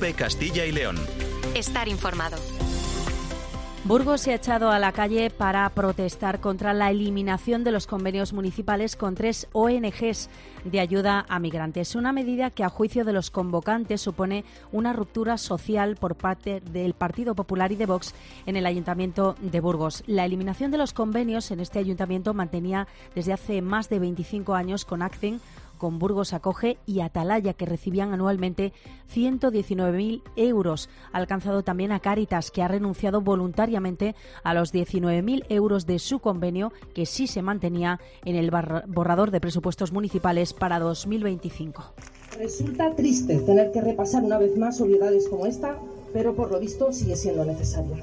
COPE Castilla y León. Estar informado. Burgos se ha echado a la calle para protestar contra la eliminación de los convenios municipales con 3 ONGs de ayuda a migrantes. Una medida que, a juicio de los convocantes, supone una ruptura social por parte del Partido Popular y de Vox en el Ayuntamiento de Burgos. La eliminación de los convenios en este ayuntamiento mantenía desde hace más de 25 años con ACCEN, con Burgos Acoge y Atalaya, que recibían anualmente 119.000 euros. Ha alcanzado también a Cáritas, que ha renunciado voluntariamente a los 19.000 euros de su convenio, que sí se mantenía en el borrador de presupuestos municipales para 2025. Resulta triste tener que repasar una vez más obviedades como esta, pero por lo visto sigue siendo necesaria.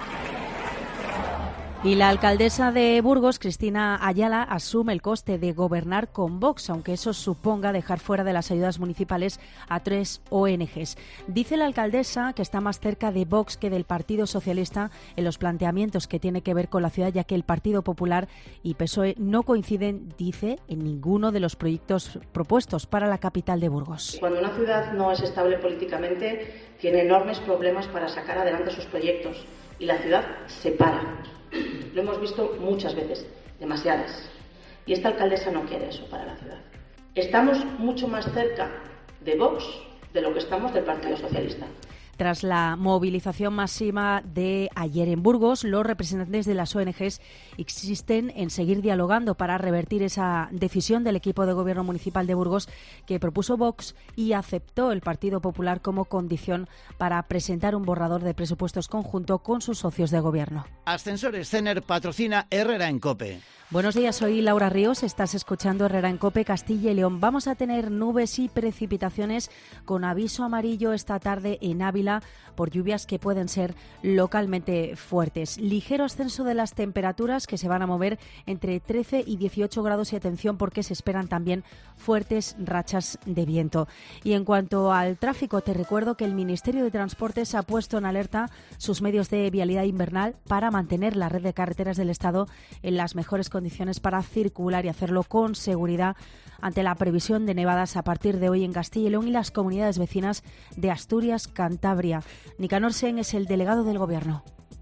Y la alcaldesa de Burgos, Cristina Ayala, asume el coste de gobernar con Vox, aunque eso suponga dejar fuera de las ayudas municipales a 3 ONGs. Dice la alcaldesa que está más cerca de Vox que del Partido Socialista en los planteamientos que tiene que ver con la ciudad, ya que el Partido Popular y PSOE no coinciden, dice, en ninguno de los proyectos propuestos para la capital de Burgos. Cuando una ciudad no es estable políticamente, tiene enormes problemas para sacar adelante sus proyectos y la ciudad se para. Lo hemos visto muchas veces, demasiadas. Y esta alcaldesa no quiere eso para la ciudad. Estamos mucho más cerca de Vox de lo que estamos del Partido Socialista. Tras la movilización masiva de ayer en Burgos, los representantes de las ONGs insisten en seguir dialogando para revertir esa decisión del equipo de gobierno municipal de Burgos que propuso Vox y aceptó el Partido Popular como condición para presentar un borrador de presupuestos conjunto con sus socios de gobierno. Ascensores Cener patrocina Herrera en COPE. Buenos días, soy Laura Ríos, estás escuchando Herrera en COPE Castilla y León. Vamos a tener nubes y precipitaciones con aviso amarillo esta tarde en Ávila por lluvias que pueden ser localmente fuertes. Ligero ascenso de las temperaturas que se van a mover entre 13 y 18 grados y atención porque se esperan también fuertes rachas de viento. Y en cuanto al tráfico, te recuerdo que el Ministerio de Transportes ha puesto en alerta sus medios de vialidad invernal para mantener la red de carreteras del Estado en las mejores condiciones para circular y hacerlo con seguridad ante la previsión de nevadas a partir de hoy en Castilla y León y las comunidades vecinas de Asturias, Cantabria. Nicanor Sen es el delegado del Gobierno.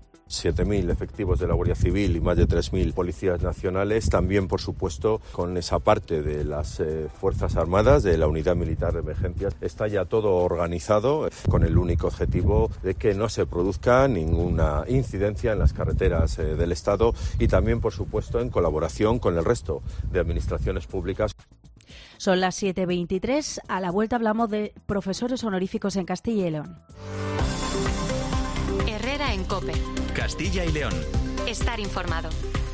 7.000 efectivos de la Guardia Civil y más de 3.000 policías nacionales, también por supuesto con esa parte de las Fuerzas Armadas, de la Unidad Militar de Emergencias. Está ya todo organizado con el único objetivo de que no se produzca ninguna incidencia en las carreteras del Estado y también por supuesto en colaboración con el resto de administraciones públicas. Son las 7:23, a la vuelta hablamos de profesores honoríficos en Castilla y León. Herrera en COPE. Castilla y León. Estar informado.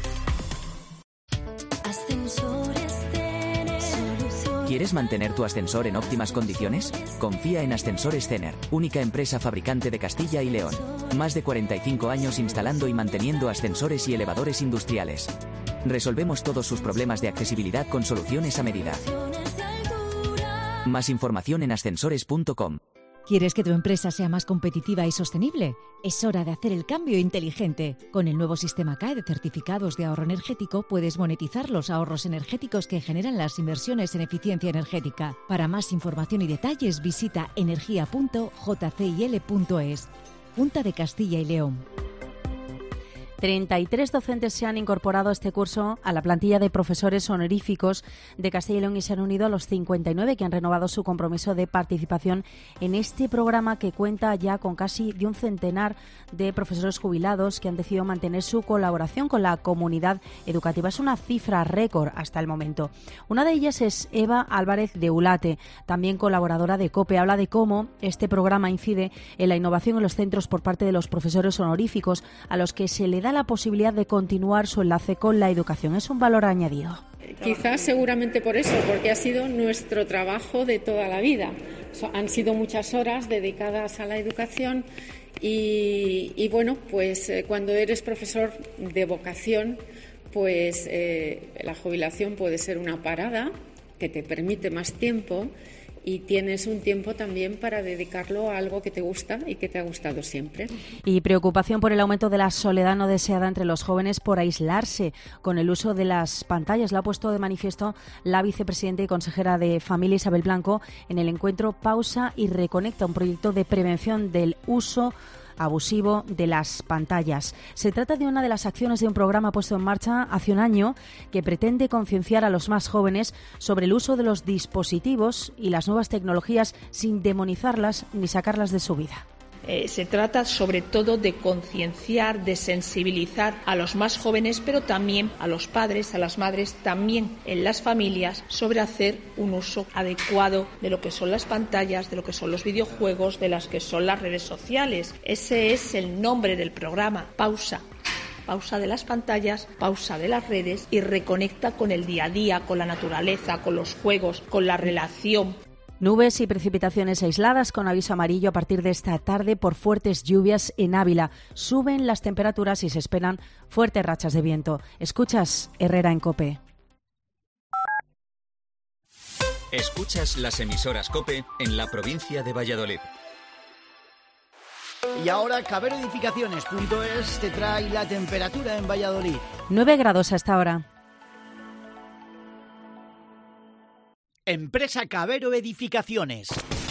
¿Quieres mantener tu ascensor en óptimas condiciones? Confía en Ascensores Cener, única empresa fabricante de Castilla y León. Más de 45 años instalando y manteniendo ascensores y elevadores industriales. Resolvemos todos sus problemas de accesibilidad con soluciones a medida. Más información en ascensores.com. ¿Quieres que tu empresa sea más competitiva y sostenible? Es hora de hacer el cambio inteligente. Con el nuevo sistema CAE de certificados de ahorro energético puedes monetizar los ahorros energéticos que generan las inversiones en eficiencia energética. Para más información y detalles visita energia.jcil.es. Junta de Castilla y León. 33 docentes se han incorporado este curso a la plantilla de profesores honoríficos de Castilla y León y se han unido a los 59 que han renovado su compromiso de participación en este programa que cuenta ya con casi de un centenar de profesores jubilados que han decidido mantener su colaboración con la comunidad educativa. Es una cifra récord hasta el momento. Una de ellas es Eva Álvarez de Ulate, también colaboradora de COPE. Habla de cómo este programa incide en la innovación en los centros por parte de los profesores honoríficos a los que se le da la posibilidad de continuar su enlace con la educación. Es un valor añadido. Quizás seguramente por eso, porque ha sido nuestro trabajo de toda la vida. Han sido muchas horas dedicadas a la educación y bueno, pues cuando eres profesor de vocación, pues la jubilación puede ser una parada que te permite más tiempo y tienes un tiempo también para dedicarlo a algo que te gusta y que te ha gustado siempre. Y preocupación por el aumento de la soledad no deseada entre los jóvenes por aislarse con el uso de las pantallas. Lo ha puesto de manifiesto la vicepresidenta y consejera de Familia, Isabel Blanco, en el encuentro Pausa y Reconecta, un proyecto de prevención del uso abusivo de las pantallas. Se trata de una de las acciones de un programa puesto en marcha hace un año que pretende concienciar a los más jóvenes sobre el uso de los dispositivos y las nuevas tecnologías sin demonizarlas ni sacarlas de su vida. Se trata sobre todo de concienciar, de sensibilizar a los más jóvenes, pero también a los padres, a las madres, también en las familias, sobre hacer un uso adecuado de lo que son las pantallas, de lo que son los videojuegos, de las que son las redes sociales. Ese es el nombre del programa, Pausa. Pausa de las pantallas, pausa de las redes y reconecta con el día a día, con la naturaleza, con los juegos, con la relación. Nubes y precipitaciones aisladas con aviso amarillo a partir de esta tarde por fuertes lluvias en Ávila. Suben las temperaturas y se esperan fuertes rachas de viento. Escuchas Herrera en COPE. Escuchas las emisoras COPE en la provincia de Valladolid. Y ahora caberoedificaciones.es te trae la temperatura en Valladolid. 9 grados hasta ahora. Empresa Cabero Edificaciones.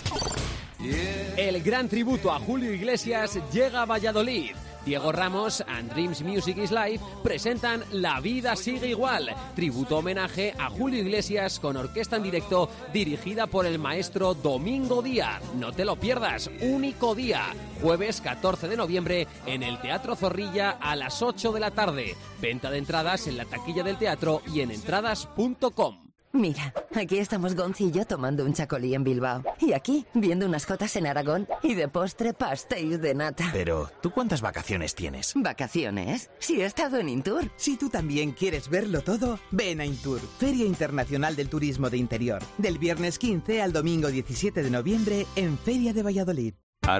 El gran tributo a Julio Iglesias llega a Valladolid. Diego Ramos and Dreams Music is Life presentan La vida sigue igual, tributo homenaje a Julio Iglesias con orquesta en directo dirigida por el maestro Domingo Díaz. No te lo pierdas, único día, jueves 14 de noviembre en el Teatro Zorrilla a las 8 de la tarde. Venta de entradas en la taquilla del teatro y en entradas.com. Mira, aquí estamos Gonzi y yo tomando un chacolí en Bilbao. Y aquí, viendo unas cotas en Aragón. Y de postre, pastéis de nata. Pero, ¿tú cuántas vacaciones tienes? ¿Vacaciones? Si he estado en Intur. Si tú también quieres verlo todo, ven a Intur, Feria Internacional del Turismo de Interior. Del viernes 15 al domingo 17 de noviembre en Feria de Valladolid.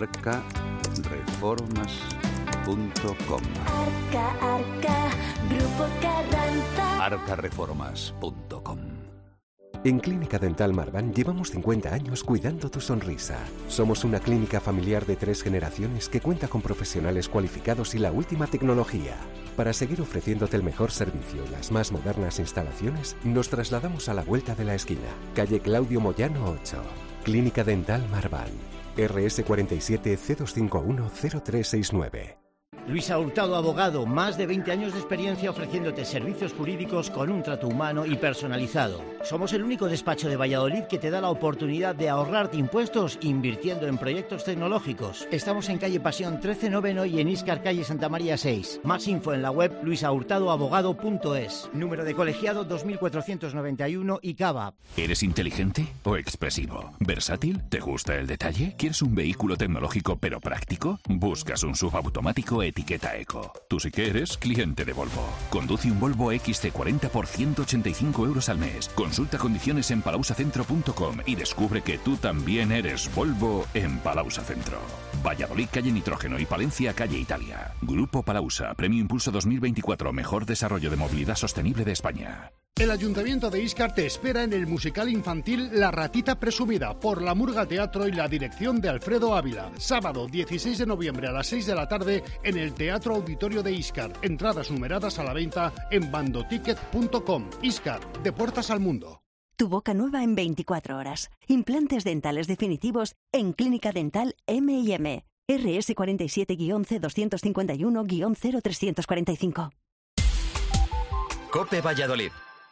Arcareformas.com. Arca, Grupo Carranza. Arcareformas.com. En Clínica Dental Marván llevamos 50 años cuidando tu sonrisa. Somos una clínica familiar de 3 generaciones que cuenta con profesionales cualificados y la última tecnología. Para seguir ofreciéndote el mejor servicio y las más modernas instalaciones, nos trasladamos a la vuelta de la esquina, calle Claudio Moyano 8. Clínica Dental Marván. RS 47 C251 0369. Luisa Hurtado Abogado, más de 20 años de experiencia ofreciéndote servicios jurídicos con un trato humano y personalizado. Somos el único despacho de Valladolid que te da la oportunidad de ahorrarte impuestos invirtiendo en proyectos tecnológicos. Estamos en calle Pasión 13 Noveno y en Íscar calle Santa María 6. Más info en la web luisahurtadoabogado.es. Número de colegiado 2491 y Cava. ¿Eres inteligente o expresivo? ¿Versátil? ¿Te gusta el detalle? ¿Quieres un vehículo tecnológico pero práctico? ¿Buscas un subautomático etiqueta Eco? Tú sí que eres cliente de Volvo. Conduce un Volvo XC40 por 185 euros al mes. Consulta condiciones en palausacentro.com y descubre que tú también eres Volvo en Palausa Centro. Valladolid, calle Nitrógeno y Palencia, calle Italia. Grupo Palausa, Premio Impulso 2024, mejor desarrollo de movilidad sostenible de España. El Ayuntamiento de Íscar te espera en el musical infantil La Ratita Presumida por la Murga Teatro y la dirección de Alfredo Ávila. Sábado 16 de noviembre a las 6 de la tarde en el Teatro Auditorio de Íscar. Entradas numeradas a la venta en bandoticket.com. Íscar, de puertas al mundo. Tu boca nueva en 24 horas. Implantes dentales definitivos en Clínica Dental M&M. RS 47-C251-0345. COPE Valladolid.